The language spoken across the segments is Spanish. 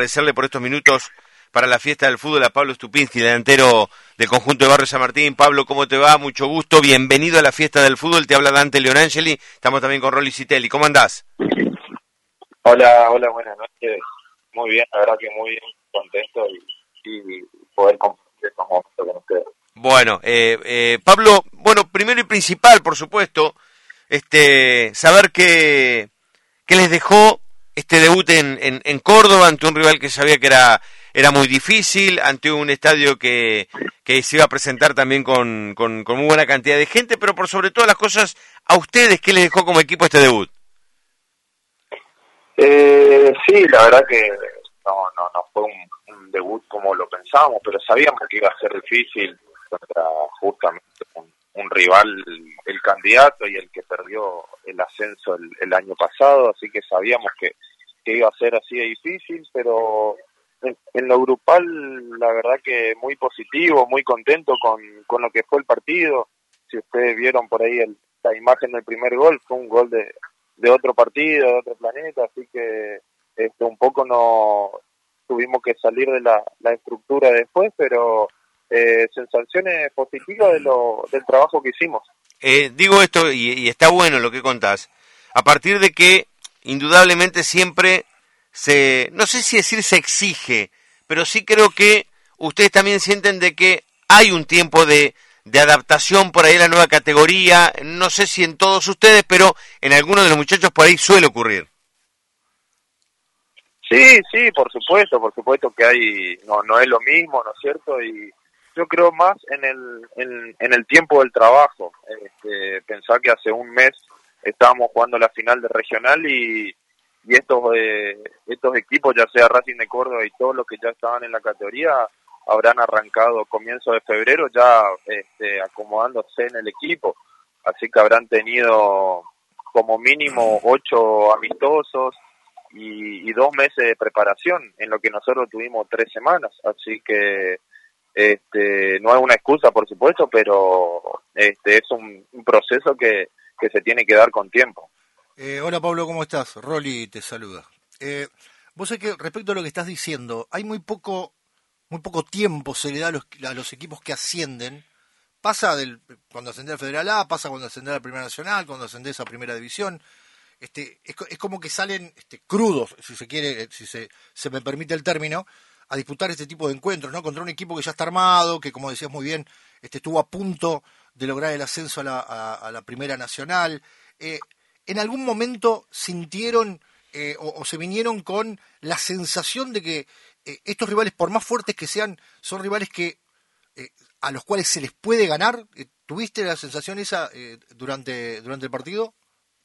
agradecerle por estos minutos para la fiesta del fútbol a Pablo Stupinski, delantero del conjunto de Barrio San Martín. Pablo, ¿cómo te va? Mucho gusto, bienvenido a la fiesta del fútbol, te habla Dante Leonangeli, estamos también con Rolly Citelli, ¿cómo andás? Hola, buenas noches. Muy bien, la verdad que muy bien, contento y poder compartir estos momentos con ustedes. Bueno, Pablo, primero y principal, por supuesto, saber que les dejó este debut en Córdoba ante un rival que sabía que era muy difícil, ante un estadio que se iba a presentar también con muy buena cantidad de gente, pero por sobre todas las cosas, a ustedes, ¿qué les dejó como equipo este debut? Sí, la verdad que no fue un debut como lo pensábamos, pero sabíamos que iba a ser difícil contra justamente un rival, el candidato y el que perdió el ascenso el año pasado, así que sabíamos que iba a ser así de difícil, pero en lo grupal la verdad que muy positivo, muy contento con lo que fue el partido. Si ustedes vieron por ahí la imagen del primer gol, fue un gol de otro partido, de otro planeta, así que un poco no tuvimos que salir de la estructura después, pero sensaciones positivas del trabajo que hicimos. Digo esto y está bueno lo que contás, a partir de que indudablemente siempre no sé si decir se exige, pero sí creo que ustedes también sienten de que hay un tiempo de adaptación por ahí a la nueva categoría, no sé si en todos ustedes, pero en algunos de los muchachos por ahí suele ocurrir. Sí, por supuesto que hay, no es lo mismo, ¿no es cierto? Y yo creo más en el tiempo del trabajo. Pensá que hace un mes estábamos jugando la final de regional y estos equipos, ya sea Racing de Córdoba y todos los que ya estaban en la categoría, habrán arrancado comienzo de febrero ya acomodándose en el equipo. Así que habrán tenido como mínimo 8 amistosos y 2 meses de preparación, en lo que nosotros tuvimos 3 semanas. Así que no es una excusa, por supuesto, pero es un proceso que se tiene que dar con tiempo. Hola Pablo, ¿cómo estás? Rolly te saluda. Vos sabés que respecto a lo que estás diciendo, hay muy poco tiempo se le da a los equipos que ascienden. Pasa cuando ascendés a Federal A, pasa cuando ascendés a la Primera Nacional, cuando ascendés a Primera División. Es como que salen crudos, si se quiere, si se me permite el término, a disputar este tipo de encuentros, ¿no? Contra un equipo que ya está armado, que como decías muy bien, estuvo a punto de lograr el ascenso a la Primera Nacional. ¿En algún momento sintieron o se vinieron con la sensación de que estos rivales, por más fuertes que sean, son rivales que a los cuales se les puede ganar? ¿Tuviste la sensación esa durante el partido?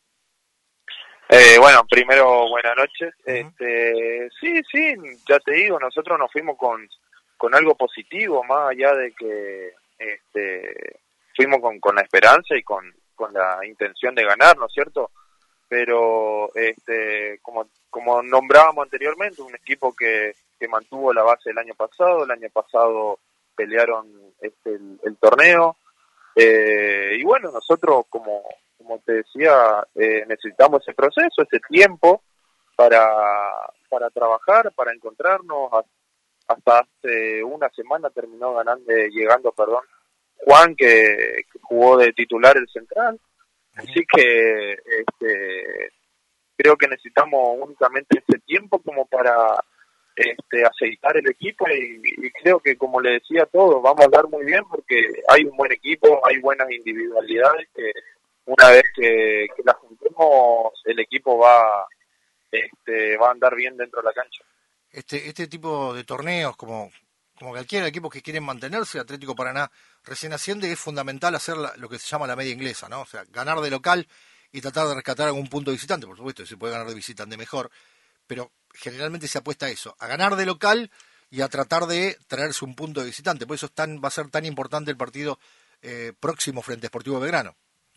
Bueno, primero, buenas noches. Uh-huh. Sí, ya te digo, nosotros nos fuimos con algo positivo, más allá de que fuimos con la esperanza y con la intención de ganar, ¿no es cierto? Pero como nombrábamos anteriormente, un equipo que mantuvo la base el año pasado pelearon el torneo, y bueno, nosotros como te decía, necesitamos ese proceso, ese tiempo para trabajar, para encontrarnos. Hasta hace una semana terminó llegando Juan, que jugó de titular el central. Así que creo que necesitamos únicamente ese tiempo como para aceitar el equipo y creo que, como le decía a todos, vamos a andar muy bien porque hay un buen equipo, hay buenas individualidades que una vez que las juntemos el equipo va a andar bien dentro de la cancha. Este tipo de torneos, como cualquier equipo que quieren mantenerse, Atlético Paraná recién asciende, es fundamental hacer lo que se llama la media inglesa, ¿no? O sea, ganar de local y tratar de rescatar algún punto de visitante. Por supuesto, si se puede ganar de visitante mejor, pero generalmente se apuesta a eso, a ganar de local y a tratar de traerse un punto de visitante. Por eso va a ser tan importante el partido próximo frente a Sportivo Belgrano.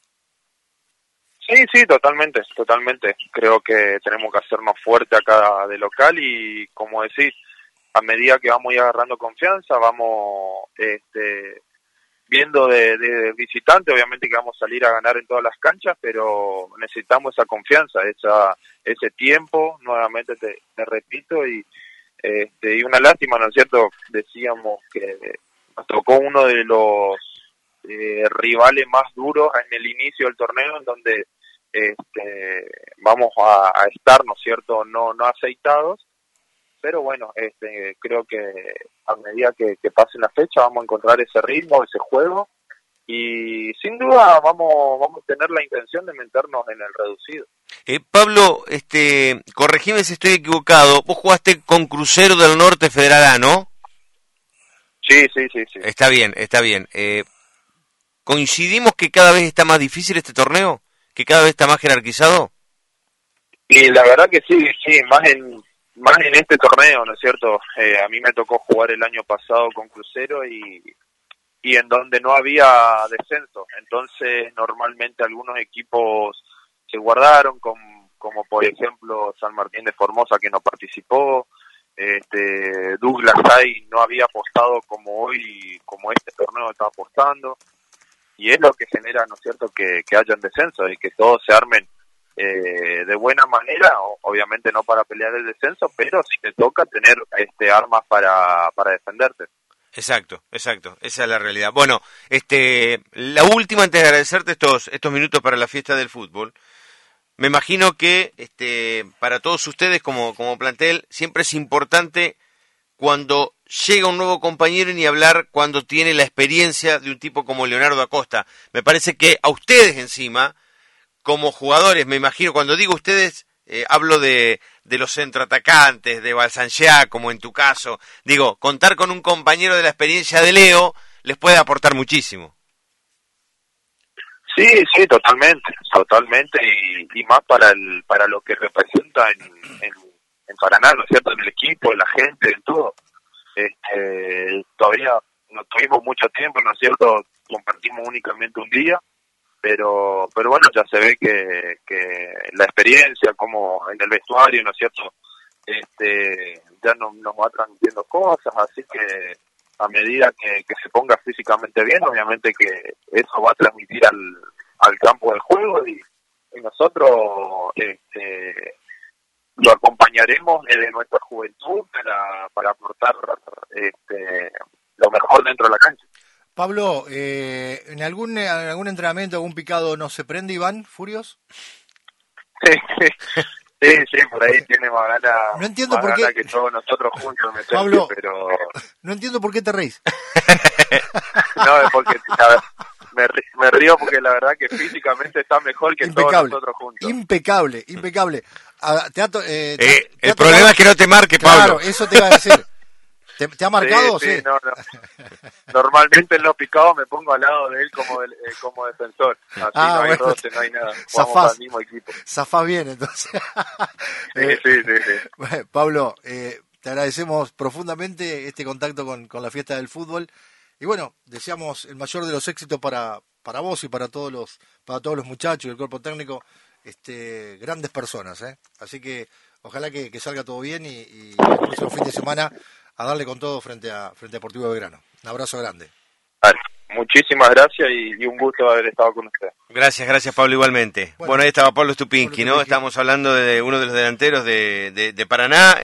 Sí, totalmente. Creo que tenemos que hacernos fuerte acá de local y, como decís, a medida que vamos agarrando confianza, vamos viendo de visitante, obviamente que vamos a salir a ganar en todas las canchas, pero necesitamos esa confianza, ese tiempo, nuevamente te repito, y Y una lástima, ¿no es cierto? Decíamos que nos tocó uno de los rivales más duros en el inicio del torneo, en donde vamos a estar, ¿no es cierto?, no aceitados, pero bueno, creo que a medida que pase la fecha vamos a encontrar ese ritmo, ese juego, y sin duda vamos a tener la intención de meternos en el reducido. Pablo, corregime si estoy equivocado, vos jugaste con Crucero del Norte Federal A, ¿no? Sí. Está bien. ¿Coincidimos que cada vez está más difícil este torneo? ¿Que cada vez está más jerarquizado? Y la verdad que sí, más en este torneo, ¿no es cierto? A mí me tocó jugar el año pasado con Crucero y en donde no había descenso. Entonces, normalmente algunos equipos se guardaron, como por ejemplo San Martín de Formosa, que no participó. Douglas Hay no había apostado como hoy, como este torneo está apostando. Y es lo que genera, ¿no es cierto?, que haya un descenso y que todos se armen de buena manera, obviamente no para pelear el descenso, pero si te toca tener armas para defenderte. Exacto, esa es la realidad. Bueno, la última, antes de agradecerte estos minutos para la fiesta del fútbol, me imagino que para todos ustedes como plantel siempre es importante cuando llega un nuevo compañero y ni hablar cuando tiene la experiencia de un tipo como Leonardo Acosta. Me parece que a ustedes encima, como jugadores, me imagino, cuando digo ustedes, hablo de los centroatacantes, de Balsanchea, como en tu caso. Digo, contar con un compañero de la experiencia de Leo les puede aportar muchísimo. Sí, totalmente, y más para lo que representa en Paraná, ¿no es cierto?, en el equipo, en la gente, en todo. Todavía no tuvimos mucho tiempo, ¿no es cierto?, compartimos únicamente un día, pero bueno, ya se ve que la experiencia, como en el vestuario, ¿no es cierto?, ya nos va transmitiendo cosas, así que a medida que se ponga físicamente bien, obviamente que eso va a transmitir al campo del juego y nosotros lo acompañaremos desde nuestra juventud para aportar lo mejor dentro de la cancha. Pablo, ¿en algún entrenamiento, algún picado no se prende Iván Furios? Sí, por ahí tiene más ganas, no entiendo por qué que todos nosotros juntos meterse, Pablo, pero no entiendo por qué te reís. No, es porque me río porque la verdad que físicamente está mejor que todos nosotros juntos. Impecable. El problema es que no te marque, Pablo. Claro, eso te iba a decir. ¿Te ha marcado? Sí. No. Normalmente en los picados me pongo al lado de él como defensor. Así no hay roce, no hay nada. Vamos al mismo equipo. Zafás bien, entonces. Sí. Bueno, Pablo, te agradecemos profundamente este contacto con la fiesta del fútbol. Y bueno, deseamos el mayor de los éxitos para vos y para todos los muchachos y el cuerpo técnico, grandes personas, ¿eh? Así que ojalá que salga todo bien y el próximo fin de semana a darle con todo frente a Deportivo Belgrano. Un abrazo grande. Vale, muchísimas gracias y un gusto haber estado con usted. Gracias Pablo, igualmente. Bueno, ahí estaba Pablo Stupinski, ¿no? Estamos hablando de uno de los delanteros de Paraná.